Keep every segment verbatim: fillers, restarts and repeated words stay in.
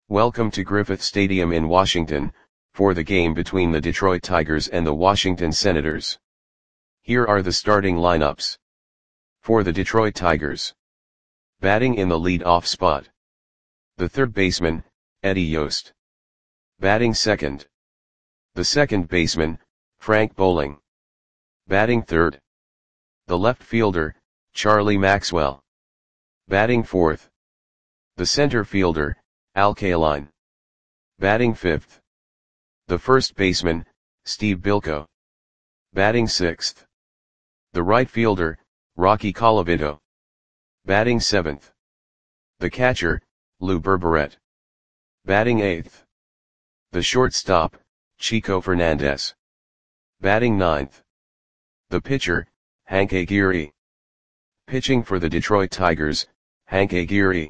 Welcome to Griffith Stadium in Washington, for the game between the Detroit Tigers and the Washington Senators. Here are the starting lineups. For the Detroit Tigers. Batting in the lead-off spot. The third baseman, Eddie Yost. Batting second. The second baseman, Frank Bowling. Batting third. The left fielder, Charlie Maxwell. Batting fourth. The center fielder, Al Kaline. Batting fifth. The first baseman, Steve Bilko. Batting sixth. The right fielder, Rocky Colavito. Batting seventh. The catcher, Lou Berberet. Batting eighth. The shortstop, Chico Fernandez. Batting ninth. The pitcher, Hank Aguirre. Pitching for the Detroit Tigers, Hank Aguirre.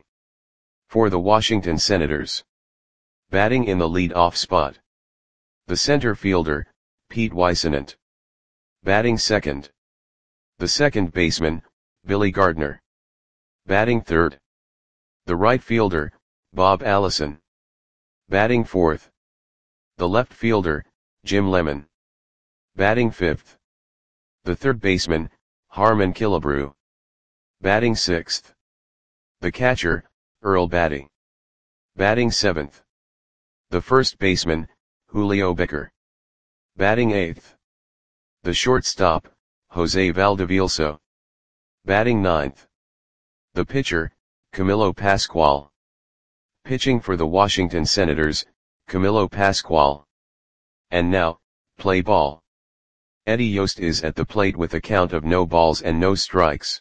For the Washington Senators. Batting in the lead-off spot. The center fielder, Pete Whisenant. Batting second. The second baseman, Billy Gardner. Batting third. The right fielder, Bob Allison. Batting fourth. The left fielder, Jim Lemon. Batting fifth. The third baseman, Harmon Killebrew. Batting sixth. The catcher, Earl Batty. Batting seventh. The first baseman, Julio Becker. Batting eighth. The shortstop, Jose Valdevielso. Batting ninth. The pitcher, Camilo Pascual. Pitching for the Washington Senators, Camilo Pascual. And now, play ball. Eddie Yost is at the plate with a count of no balls and no strikes.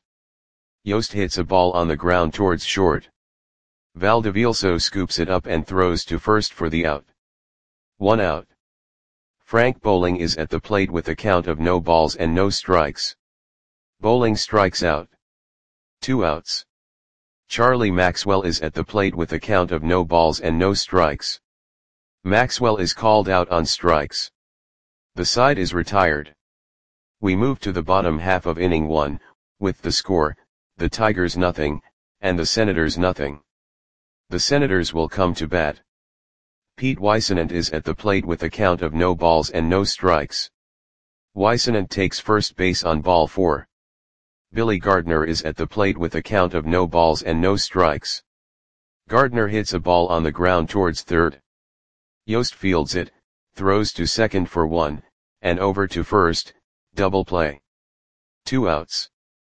Yost hits a ball on the ground towards short. Valdevielso scoops it up and throws to first for the out. One out. Frank Bowling is at the plate with a count of no balls and no strikes. Bowling strikes out. Two outs. Charlie Maxwell is at the plate with a count of no balls and no strikes. Maxwell is called out on strikes. The side is retired. We move to the bottom half of inning one, with the score, the Tigers nothing, and the Senators nothing. The Senators will come to bat. Pete Whisenant is at the plate with a count of no balls and no strikes. Whisenant takes first base on ball four. Billy Gardner is at the plate with a count of no balls and no strikes. Gardner hits a ball on the ground towards third. Yost fields it, throws to second for one, and over to first, double play. Two outs.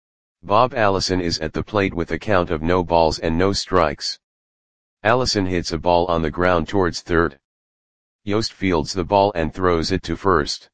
Bob Allison is at the plate with a count of no balls and no strikes. Allison hits a ball on the ground towards third. Yost fields the ball and throws it to first.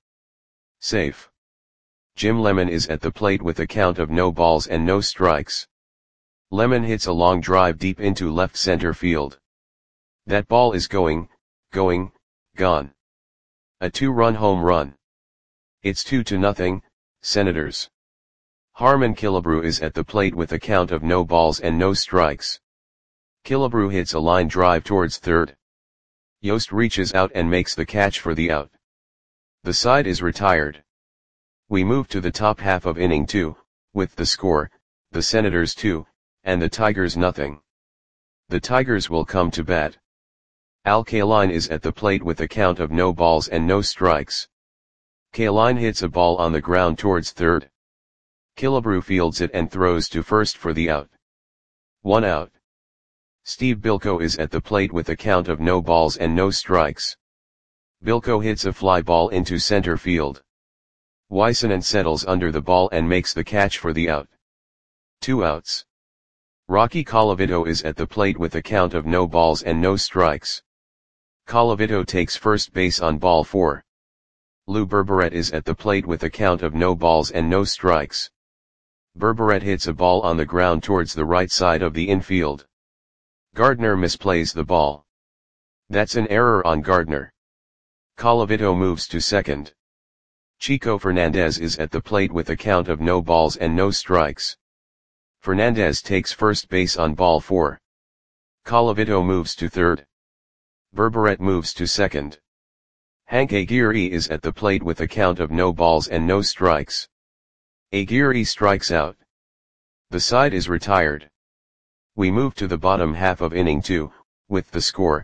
Safe. Jim Lemon is at the plate with a count of no balls and no strikes. Lemon hits a long drive deep into left center field. That ball is going, going, gone. A two-run home run. It's two to nothing, Senators. Harmon Killebrew is at the plate with a count of no balls and no strikes. Killebrew hits a line drive towards third. Yost reaches out and makes the catch for the out. The side is retired. We move to the top half of inning two, with the score, the Senators two, and the Tigers nothing. The Tigers will come to bat. Al Kaline is at the plate with a count of no balls and no strikes. Kaline hits a ball on the ground towards third. Killebrew fields it and throws to first for the out. One out. Steve Bilko is at the plate with a count of no balls and no strikes. Bilko hits a fly ball into center field. Whisenant settles under the ball and makes the catch for the out. Two outs. Rocky Colavito is at the plate with a count of no balls and no strikes. Colavito takes first base on ball four. Lou Berberet is at the plate with a count of no balls and no strikes. Berberet hits a ball on the ground towards the right side of the infield. Gardner misplays the ball. That's an error on Gardner. Colavito moves to second. Chico Fernandez is at the plate with a count of no balls and no strikes. Fernandez takes first base on ball four. Colavito moves to third. Berberet moves to second. Hank Aguirre is at the plate with a count of no balls and no strikes. Aguirre strikes out. The side is retired. We move to the bottom half of inning two, with the score,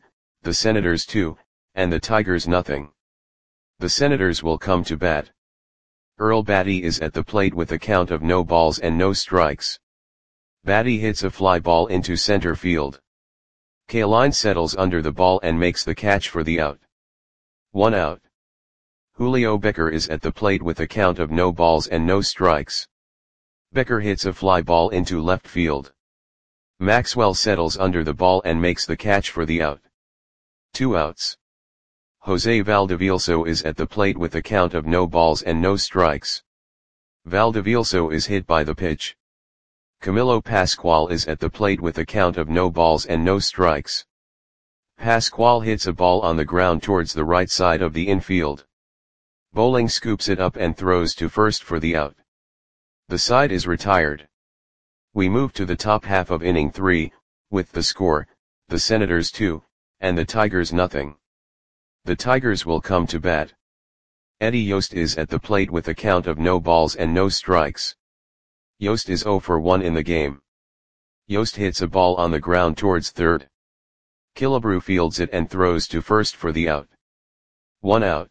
the Senators two, and the Tigers nothing. The Senators will come to bat. Earl Batty is at the plate with a count of no balls and no strikes. Batty hits a fly ball into center field. Kaline settles under the ball and makes the catch for the out. One out. Julio Becker is at the plate with a count of no balls and no strikes. Becker hits a fly ball into left field. Maxwell settles under the ball and makes the catch for the out. Two outs. Jose Valdevielso is at the plate with a count of no balls and no strikes. Valdevielso is hit by the pitch. Camilo Pascual is at the plate with a count of no balls and no strikes. Pascual hits a ball on the ground towards the right side of the infield. Bowling scoops it up and throws to first for the out. The side is retired. We move to the top half of inning three, with the score, the Senators two, and the Tigers nothing. The Tigers will come to bat. Eddie Yost is at the plate with a count of no balls and no strikes. Yost is zero for one in the game. Yost hits a ball on the ground towards third. Killebrew fields it and throws to first for the out. One out.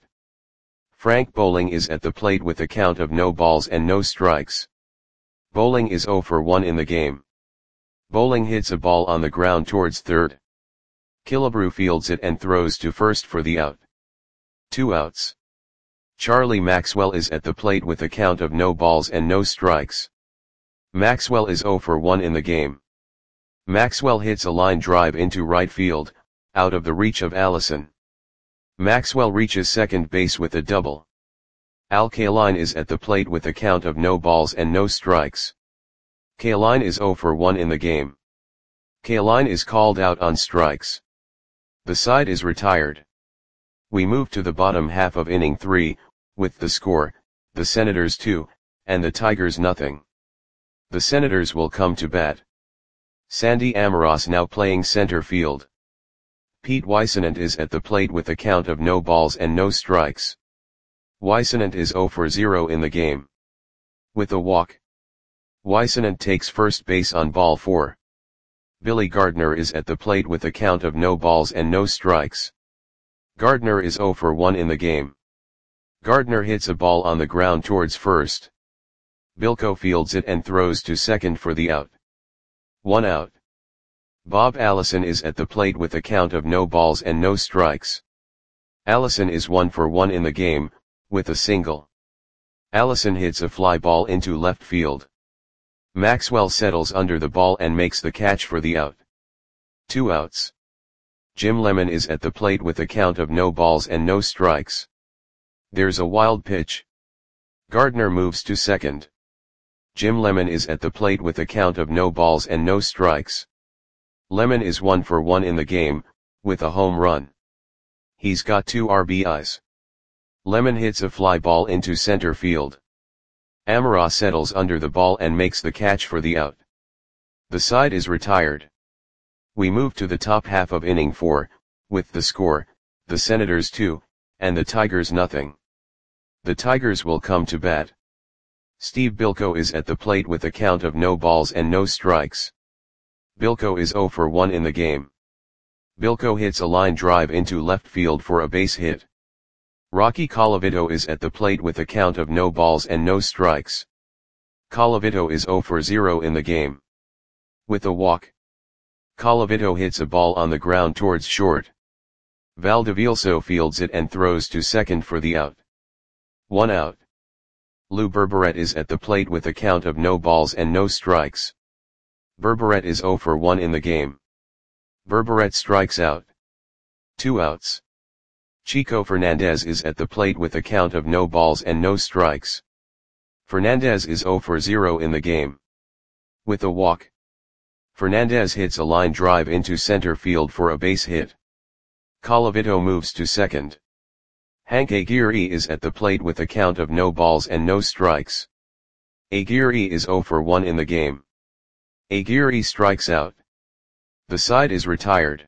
Frank Bowling is at the plate with a count of no balls and no strikes. Bowling is zero for one in the game. Bowling hits a ball on the ground towards third. Killebrew fields it and throws to first for the out. Two outs. Charlie Maxwell is at the plate with a count of no balls and no strikes. Maxwell is zero for one in the game. Maxwell hits a line drive into right field, out of the reach of Allison. Maxwell reaches second base with a double. Al Kaline is at the plate with a count of no balls and no strikes. Kaline is zero for one in the game. Kaline is called out on strikes. The side is retired. We move to the bottom half of inning three, with the score, the Senators two, and the Tigers nothing. The Senators will come to bat. Sandy Amoros now playing center field. Pete Weissenant is at the plate with a count of no balls and no strikes. Weissenant is zero for zero in the game. With a walk. Weissenant takes first base on ball four. Billy Gardner is at the plate with a count of no balls and no strikes. Gardner is zero for one in the game. Gardner hits a ball on the ground towards first. Bilko fields it and throws to second for the out. One out. Bob Allison is at the plate with a count of no balls and no strikes. Allison is one for one in the game, with a single. Allison hits a fly ball into left field. Maxwell settles under the ball and makes the catch for the out. Two outs. Jim Lemon is at the plate with a count of no balls and no strikes. There's a wild pitch. Gardner moves to second. Jim Lemon is at the plate with a count of no balls and no strikes. Lemon is one for one in the game, with a home run. He's got two R B Is. Lemon hits a fly ball into center field. Amoros settles under the ball and makes the catch for the out. The side is retired. We move to the top half of inning four, with the score, the Senators two, and the Tigers nothing. The Tigers will come to bat. Steve Bilko is at the plate with a count of no balls and no strikes. Bilko is zero for one in the game. Bilko hits a line drive into left field for a base hit. Rocky Colavito is at the plate with a count of no balls and no strikes. Colavito is zero for zero in the game. With a walk. Colavito hits a ball on the ground towards short. Valdevielso fields it and throws to second for the out. One out. Lou Berberette is at the plate with a count of no balls and no strikes. Berberette is zero for one in the game. Berberette strikes out. Two outs. Chico Fernandez is at the plate with a count of no balls and no strikes. Fernandez is zero for zero in the game. With a walk. Fernandez hits a line drive into center field for a base hit. Colavito moves to second. Hank Aguirre is at the plate with a count of no balls and no strikes. Aguirre is zero for one in the game. Aguirre strikes out. The side is retired.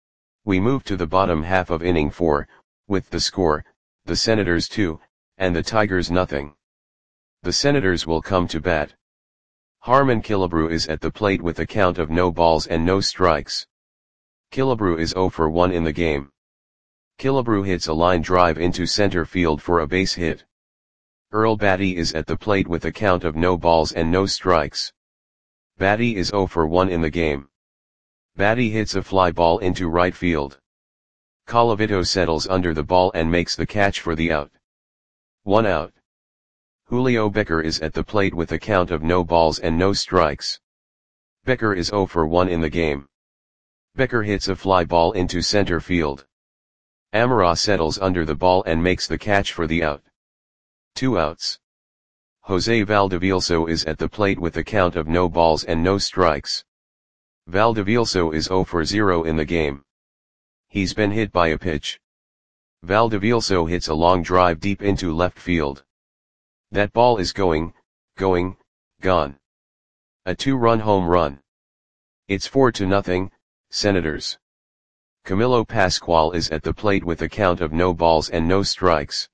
We move to the bottom half of inning four, with the score, the Senators two, and the Tigers nothing. The Senators will come to bat. Harmon Killebrew is at the plate with a count of no balls and no strikes. Killebrew is zero for one in the game. Killebrew hits a line drive into center field for a base hit. Earl Battey is at the plate with a count of no balls and no strikes. Battey is zero for one in the game. Battey hits a fly ball into right field. Colavito settles under the ball and makes the catch for the out. One out. Julio Becker is at the plate with a count of no balls and no strikes. Becker is zero for one in the game. Becker hits a fly ball into center field. Amara settles under the ball and makes the catch for the out. Two outs. Jose Valdevielso is at the plate with a count of no balls and no strikes. Valdevielso is zero for zero in the game. He's been hit by a pitch. Valdevielso hits a long drive deep into left field. That ball is going, going, gone. A two-run home run. It's four to nothing, Senators. Camilo Pascual is at the plate with a count of no balls and no strikes.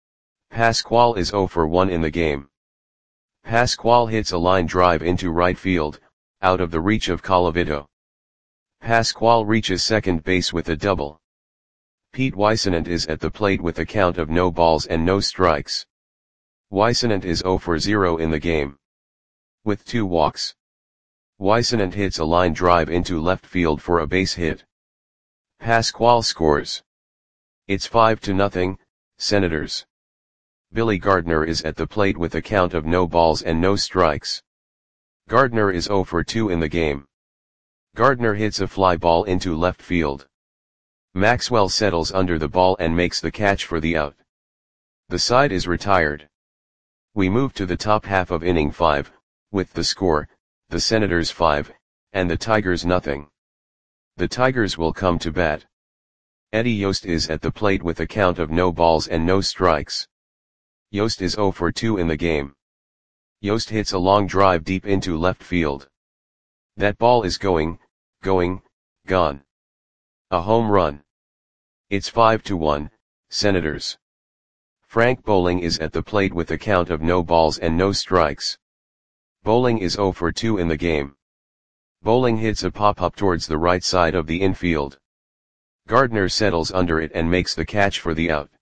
Pascual is zero for one in the game. Pascual hits a line drive into right field, out of the reach of Colavito. Pascual reaches second base with a double. Pete Whisenant is at the plate with a count of no balls and no strikes. Whisenant is zero for zero in the game. With two walks. Whisenant hits a line drive into left field for a base hit. Pascual scores. It's five to nothing, Senators. Billy Gardner is at the plate with a count of no balls and no strikes. Gardner is zero for two in the game. Gardner hits a fly ball into left field. Maxwell settles under the ball and makes the catch for the out. The side is retired. We move to the top half of inning five, with the score, the Senators five, and the Tigers nothing. The Tigers will come to bat. Eddie Yost is at the plate with a count of no balls and no strikes. Yost is zero for two in the game. Yost hits a long drive deep into left field. That ball is going, going, gone. A home run. It's five to one, Senators. Frank Bowling is at the plate with a count of no balls and no strikes. Bowling is zero for two in the game. Bowling hits a pop-up towards the right side of the infield. Gardner settles under it and makes the catch for the out.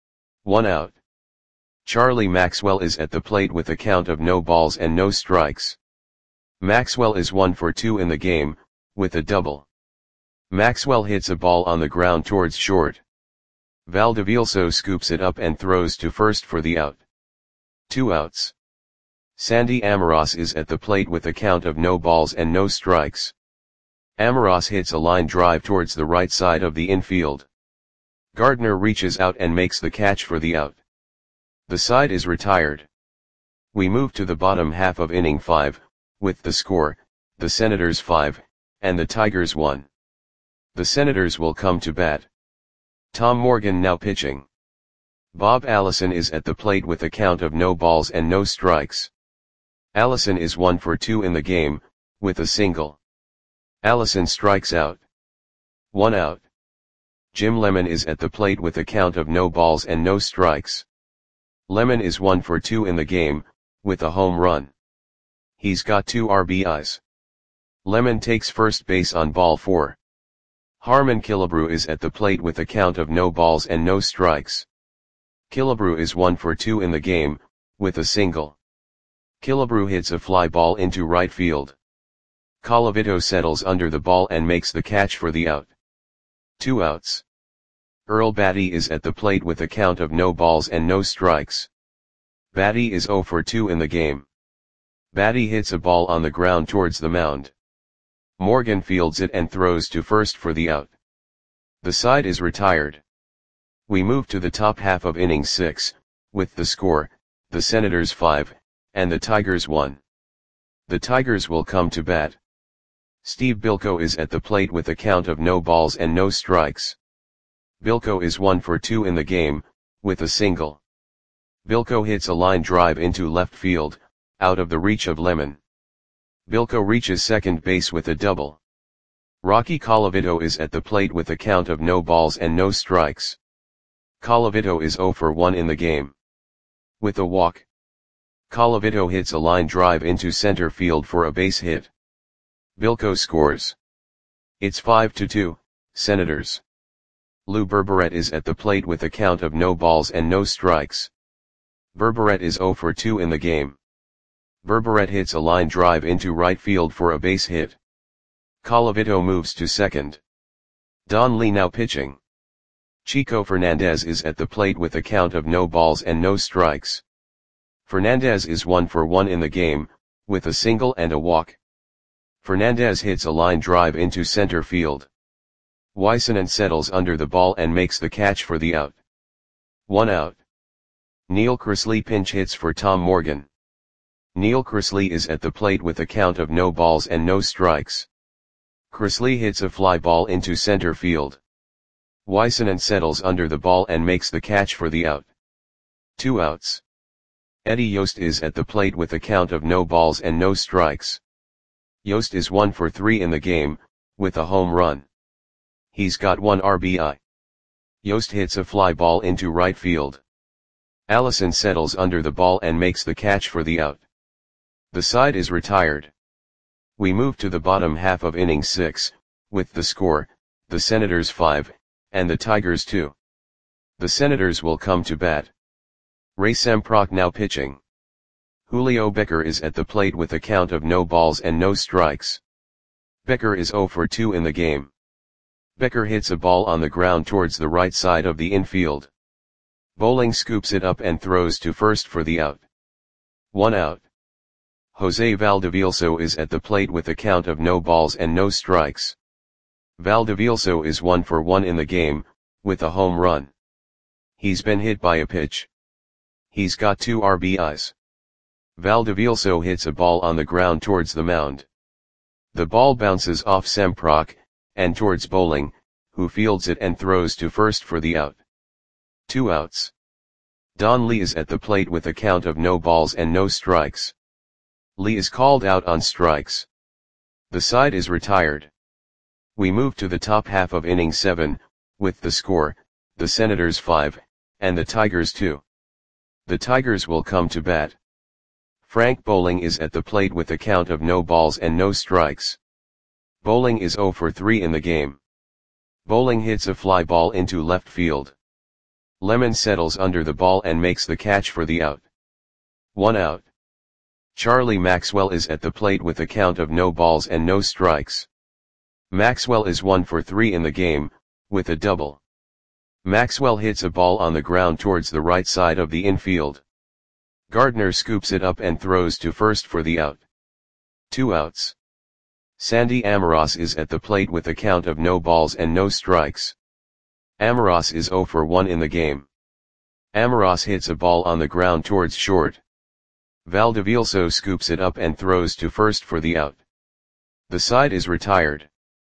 One out. Charlie Maxwell is at the plate with a count of no balls and no strikes. Maxwell is one for two in the game, with a double. Maxwell hits a ball on the ground towards short. Valdevielso scoops it up and throws to first for the out. Two outs. Sandy Amoros is at the plate with a count of no balls and no strikes. Amoros hits a line drive towards the right side of the infield. Gardner reaches out and makes the catch for the out. The side is retired. We move to the bottom half of inning five, with the score, the Senators five, and the Tigers one. The Senators will come to bat. Tom Morgan now pitching. Bob Allison is at the plate with a count of no balls and no strikes. Allison is one for two in the game, with a single. Allison strikes out. One out. Jim Lemon is at the plate with a count of no balls and no strikes. Lemon is one for two in the game, with a home run. He's got two R B Is. Lemon takes first base on ball four. Harmon Killebrew is at the plate with a count of no balls and no strikes. Killebrew is one for two in the game, with a single. Killebrew hits a fly ball into right field. Colavito settles under the ball and makes the catch for the out. Two outs. Earl Battey is at the plate with a count of no balls and no strikes. Battey is zero for two in the game. Battey hits a ball on the ground towards the mound. Morgan fields it and throws to first for the out. The side is retired. We move to the top half of inning six, with the score, the Senators five, and the Tigers one. The Tigers will come to bat. Steve Bilko is at the plate with a count of no balls and no strikes. Bilko is one for two in the game, with a single. Bilko hits a line drive into left field, out of the reach of Lemon. Bilko reaches second base with a double. Rocky Colavito is at the plate with a count of no balls and no strikes. Colavito is zero for one in the game. With a walk. Colavito hits a line drive into center field for a base hit. Bilko scores. It's five to two, Senators. Lou Berberet is at the plate with a count of no balls and no strikes. Berberet is zero for two in the game. Berberet hits a line drive into right field for a base hit. Colavito moves to second. Don Lee now pitching. Chico Fernandez is at the plate with a count of no balls and no strikes. Fernandez is one for one in the game, with a single and a walk. Fernandez hits a line drive into center field. Wysenant settles under the ball and makes the catch for the out. One out. Neil Chrisley pinch hits for Tom Morgan. Neil Chrisley is at the plate with a count of no balls and no strikes. Chrisley hits a fly ball into center field. Wysenant settles under the ball and makes the catch for the out. Two outs. Eddie Yost is at the plate with a count of no balls and no strikes. Yost is one for three in the game, with a home run. He's got one R B I. Yost hits a fly ball into right field. Allison settles under the ball and makes the catch for the out. The side is retired. We move to the bottom half of inning six, with the score, the Senators five, and the Tigers two. The Senators will come to bat. Ray Semprock now pitching. Julio Becker is at the plate with a count of no balls and no strikes. Becker is zero for two in the game. Becker hits a ball on the ground towards the right side of the infield. Bowling scoops it up and throws to first for the out. One out. Jose Valdevilso is at the plate with a count of no balls and no strikes. Valdevilso is one for one in the game, with a home run. He's been hit by a pitch. He's got two R B Is. Valdevilso hits a ball on the ground towards the mound. The ball bounces off Semprock, and towards Bowling, who fields it and throws to first for the out. Two outs. Don Lee is at the plate with a count of no balls and no strikes. Lee is called out on strikes. The side is retired. We move to the top half of inning seven, with the score, the Senators five, and the Tigers two. The Tigers will come to bat. Frank Bowling is at the plate with a count of no balls and no strikes. Bowling is zero for three in the game. Bowling hits a fly ball into left field. Lemon settles under the ball and makes the catch for the out. One out. Charlie Maxwell is at the plate with a count of no balls and no strikes. Maxwell is one for three in the game, with a double. Maxwell hits a ball on the ground towards the right side of the infield. Gardner scoops it up and throws to first for the out. Two outs. Sandy Amoros is at the plate with a count of no balls and no strikes. Amoros is zero for one in the game. Amoros hits a ball on the ground towards short. Valdevilso scoops it up and throws to first for the out. The side is retired.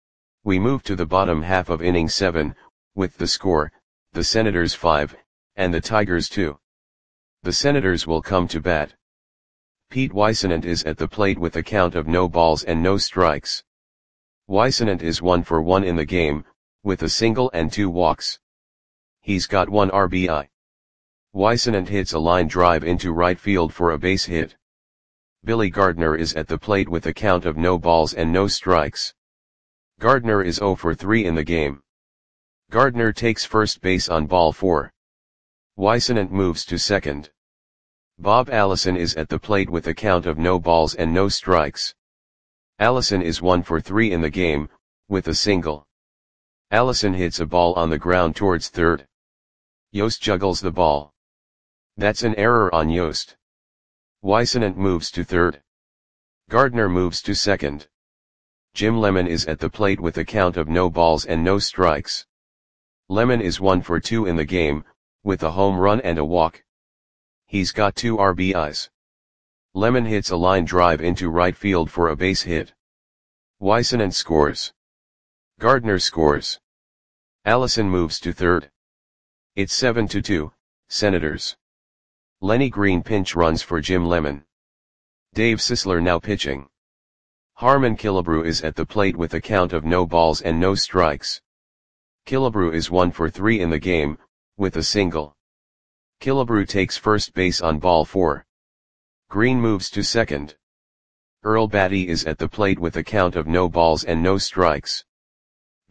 We move to the bottom half of inning seven, with the score, the Senators five, and the Tigers two. The Senators will come to bat. Pete Wysenant is at the plate with a count of no balls and no strikes. Wysenant is one for one in the game, with a single and two walks. He's got one R B I. Wysenant hits a line drive into right field for a base hit. Billy Gardner is at the plate with a count of no balls and no strikes. Gardner is zero for three in the game. Gardner takes first base on ball four. Wysenant moves to second. Bob Allison is at the plate with a count of no balls and no strikes. Allison is one for three in the game, with a single. Allison hits a ball on the ground towards third. Yost juggles the ball. That's an error on Yost. Wysenant moves to third. Gardner moves to second. Jim Lemon is at the plate with a count of no balls and no strikes. Lemon is one for two in the game, with a home run and a walk. He's got two R B Is. Lemon hits a line drive into right field for a base hit. Wysenant scores. Gardner scores. Allison moves to third. It's seven to two, Senators. Lenny Green pinch runs for Jim Lemon. Dave Sisler now pitching. Harmon Killebrew is at the plate with a count of no balls and no strikes. Killebrew is one for three in the game, with a single. Killebrew takes first base on ball four. Green moves to second. Earl Batty is at the plate with a count of no balls and no strikes.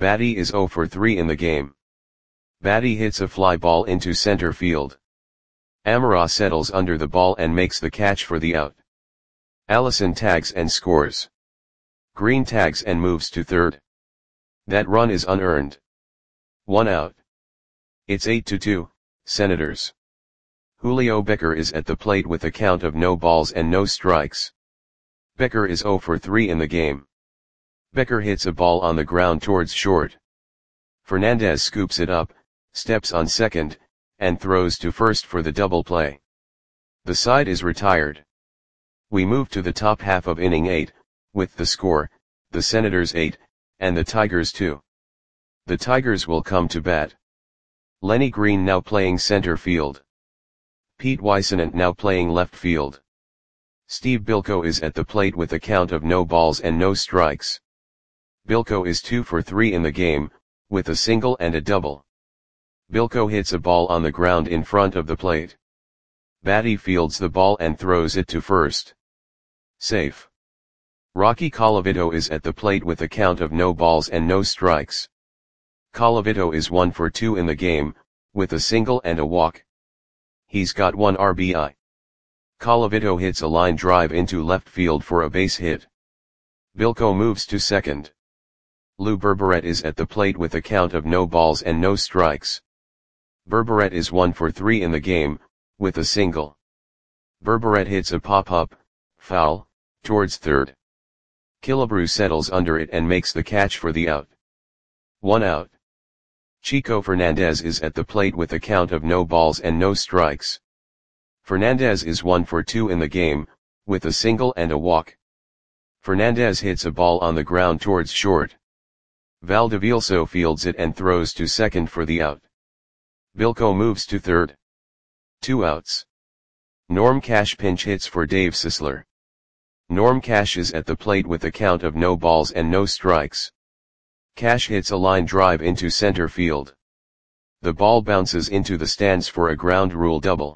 Batty is zero for three in the game. Batty hits a fly ball into center field. Amara settles under the ball and makes the catch for the out. Allison tags and scores. Green tags and moves to third. That run is unearned. One out. It's eight to two, Senators. Julio Becker is at the plate with a count of no balls and no strikes. Becker is zero for three in the game. Becker hits a ball on the ground towards short. Fernandez scoops it up, steps on second, and throws to first for the double play. The side is retired. We move to the top half of inning eight, with the score, the Senators eight, and the Tigers two. The Tigers will come to bat. Lenny Green now playing center field. Pete Weissenant now playing left field. Steve Bilko is at the plate with a count of no balls and no strikes. Bilko is two for three in the game, with a single and a double. Bilko hits a ball on the ground in front of the plate. Batty fields the ball and throws it to first. Safe. Rocky Colavito is at the plate with a count of no balls and no strikes. Colavito is one for two in the game, with a single and a walk. He's got one R B I. Colavito hits a line drive into left field for a base hit. Bilko moves to second. Lou Berberet is at the plate with a count of no balls and no strikes. Berberet is one for three in the game, with a single. Berberet hits a pop-up, foul, towards third. Killebrew settles under it and makes the catch for the out. One out. Chico Fernandez is at the plate with a count of no balls and no strikes. Fernandez is one for two in the game, with a single and a walk. Fernandez hits a ball on the ground towards short. Valdevilso fields it and throws to second for the out. Bilko moves to third. Two outs. Norm Cash pinch hits for Dave Sisler. Norm Cash is at the plate with a count of no balls and no strikes. Cash hits a line drive into center field. The ball bounces into the stands for a ground rule double.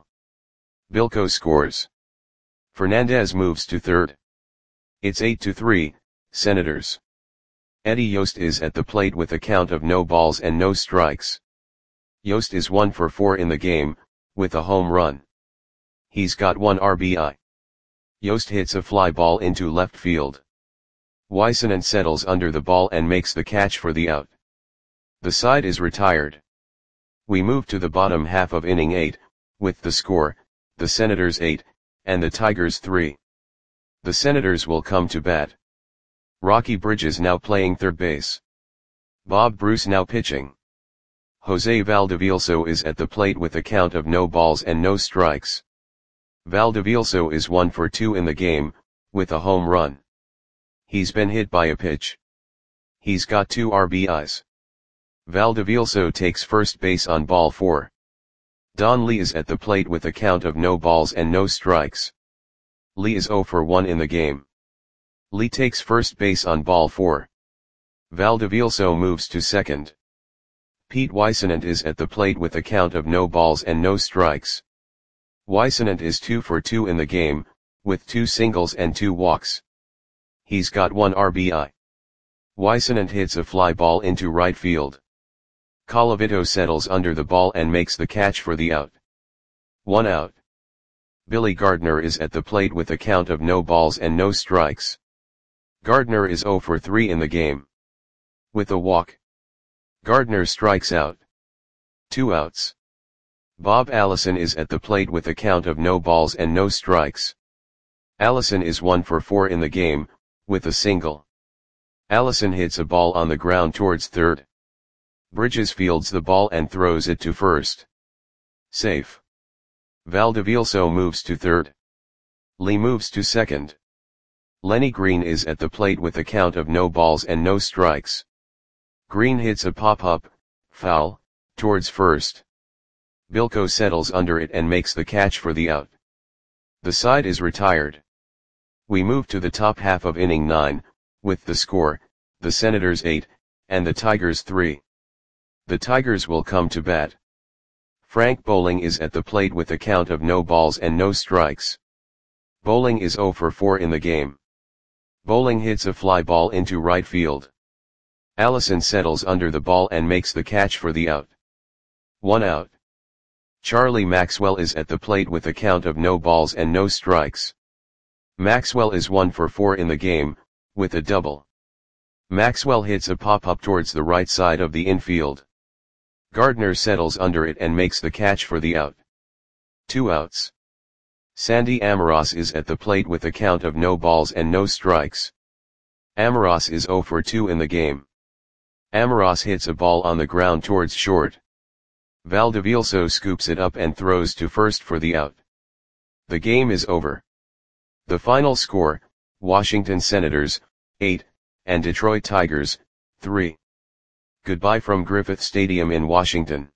Bilko scores. Fernandez moves to third. It's eight to three, Senators. Eddie Yost is at the plate with a count of no balls and no strikes. Yost is one for four in the game, with a home run. He's got one R B I. Yost hits a fly ball into left field. Weissenant settles under the ball and makes the catch for the out. The side is retired. We move to the bottom half of inning eight, with the score, the Senators eight, and the Tigers three. The Senators will come to bat. Rocky Bridges now playing third base. Bob Bruce now pitching. Jose Valdevilso is at the plate with a count of no balls and no strikes. Valdevilso is one for two in the game, with a home run. He's been hit by a pitch. He's got two R B Is. Valdevilso takes first base on ball four. Don Lee is at the plate with a count of no balls and no strikes. Lee is zero for one in the game. Lee takes first base on ball four. Valdevilso moves to second. Pete Weissenant is at the plate with a count of no balls and no strikes. Weissenant is two for two in the game, with two singles and two walks. He's got one R B I. Weissenant hits a fly ball into right field. Colavito settles under the ball and makes the catch for the out. One out. Billy Gardner is at the plate with a count of no balls and no strikes. Gardner is zero for three in the game. With a walk. Gardner strikes out. Two outs. Bob Allison is at the plate with a count of no balls and no strikes. Allison is one for four in the game, with a single. Allison hits a ball on the ground towards third. Bridges fields the ball and throws it to first. Safe. Valdevilso moves to third. Lee moves to second. Lenny Green is at the plate with a count of no balls and no strikes. Green hits a pop-up, foul, towards first. Bilko settles under it and makes the catch for the out. The side is retired. We move to the top half of inning nine, with the score, the Senators eight, and the Tigers three. The Tigers will come to bat. Frank Bowling is at the plate with a count of no balls and no strikes. Bowling is zero for four in the game. Bowling hits a fly ball into right field. Allison settles under the ball and makes the catch for the out. One out. Charlie Maxwell is at the plate with a count of no balls and no strikes. Maxwell is one for four in the game, with a double. Maxwell hits a pop-up towards the right side of the infield. Gardner settles under it and makes the catch for the out. Two outs. Sandy Amoros is at the plate with a count of no balls and no strikes. Amoros is zero for two in the game. Amoros hits a ball on the ground towards short. Valdivielso scoops it up and throws to first for the out. The game is over. The final score, Washington Senators, eight, and Detroit Tigers, three. Goodbye from Griffith Stadium in Washington.